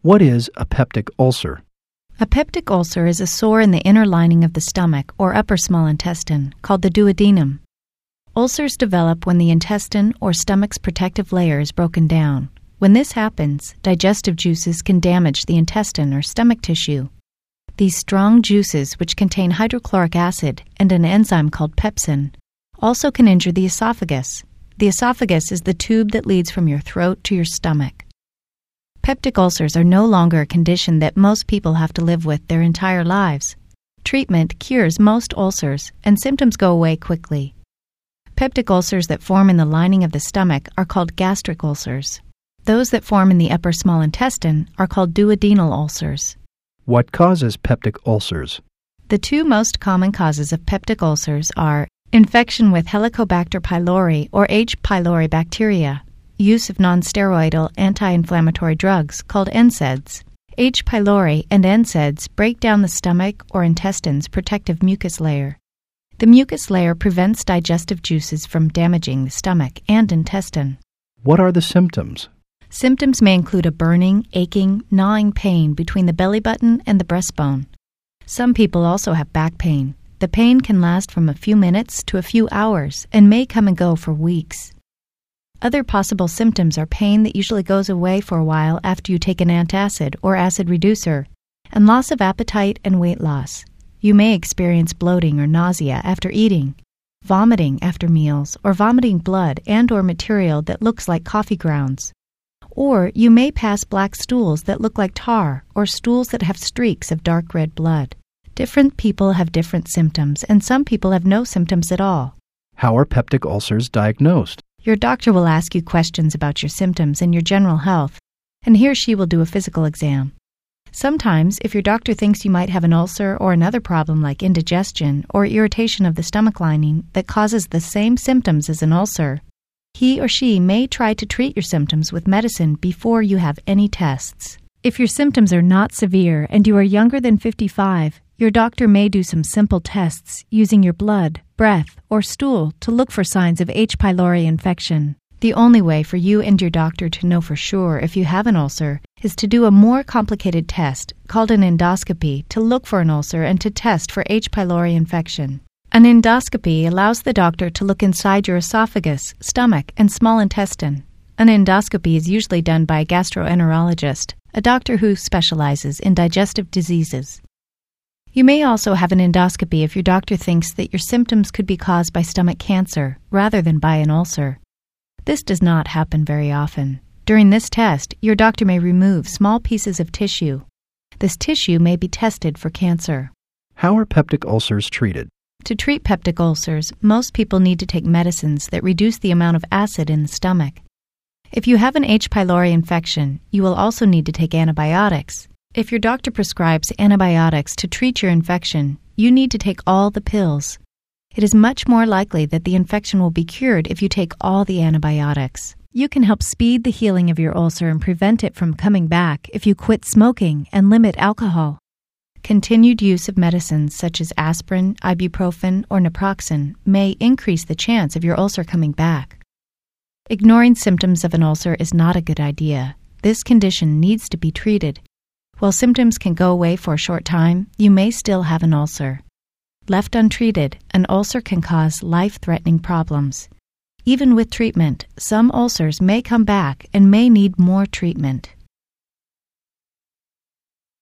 What is a peptic ulcer? A peptic ulcer is a sore in the inner lining of the stomach or upper small intestine called the duodenum. Ulcers develop when the intestine or stomach's protective layer is broken down. When this happens, digestive juices can damage the intestine or stomach tissue. These strong juices, which contain hydrochloric acid and an enzyme called pepsin, also can injure the esophagus. The esophagus is the tube that leads from your throat to your stomach. Peptic ulcers are no longer a condition that most people have to live with their entire lives. Treatment cures most ulcers, and symptoms go away quickly. Peptic ulcers that form in the lining of the stomach are called gastric ulcers. Those that form in the upper small intestine are called duodenal ulcers. What causes peptic ulcers? The two most common causes of peptic ulcers are infection with Helicobacter pylori or H. pylori bacteria, use of nonsteroidal anti-inflammatory drugs called NSAIDs. H. pylori and NSAIDs break down the stomach or intestine's protective mucus layer. The mucus layer prevents digestive juices from damaging the stomach and intestine. What are the symptoms? Symptoms may include a burning, aching, gnawing pain between the belly button and the breastbone. Some people also have back pain. The pain can last from a few minutes to a few hours and may come and go for weeks. Other possible symptoms are pain that usually goes away for a while after you take an antacid or acid reducer, and loss of appetite and weight loss. You may experience bloating or nausea after eating, vomiting after meals, or vomiting blood and or material that looks like coffee grounds. Or you may pass black stools that look like tar or stools that have streaks of dark red blood. Different people have different symptoms, and some people have no symptoms at all. How are peptic ulcers diagnosed? Your doctor will ask you questions about your symptoms and your general health, and he or she will do a physical exam. Sometimes, if your doctor thinks you might have an ulcer or another problem like indigestion or irritation of the stomach lining that causes the same symptoms as an ulcer, he or she may try to treat your symptoms with medicine before you have any tests. If your symptoms are not severe and you are younger than 55, your doctor may do some simple tests using your blood, breath, or stool to look for signs of H. pylori infection. The only way for you and your doctor to know for sure if you have an ulcer is to do a more complicated test called an endoscopy to look for an ulcer and to test for H. pylori infection. An endoscopy allows the doctor to look inside your esophagus, stomach, and small intestine. An endoscopy is usually done by a gastroenterologist, a doctor who specializes in digestive diseases. You may also have an endoscopy if your doctor thinks that your symptoms could be caused by stomach cancer rather than by an ulcer. This does not happen very often. During this test, your doctor may remove small pieces of tissue. This tissue may be tested for cancer. How are peptic ulcers treated? To treat peptic ulcers, most people need to take medicines that reduce the amount of acid in the stomach. If you have an H. pylori infection, you will also need to take antibiotics. If your doctor prescribes antibiotics to treat your infection, you need to take all the pills. It is much more likely that the infection will be cured if you take all the antibiotics. You can help speed the healing of your ulcer and prevent it from coming back if you quit smoking and limit alcohol. Continued use of medicines such as aspirin, ibuprofen, or naproxen may increase the chance of your ulcer coming back. Ignoring symptoms of an ulcer is not a good idea. This condition needs to be treated. While symptoms can go away for a short time, you may still have an ulcer. Left untreated, an ulcer can cause life-threatening problems. Even with treatment, some ulcers may come back and may need more treatment.